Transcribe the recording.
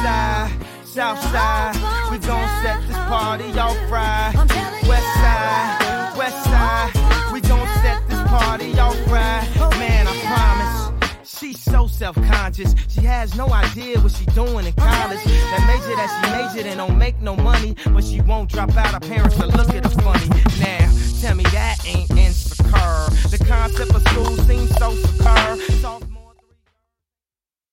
side, south side, we gon' set this party off right. West side, we gon' set this party off right. Man, I promise, she's so self-conscious. She has no idea what she doing in college. That major that she majored in don't make no money, but she won't drop out. Her parents will look at her funny.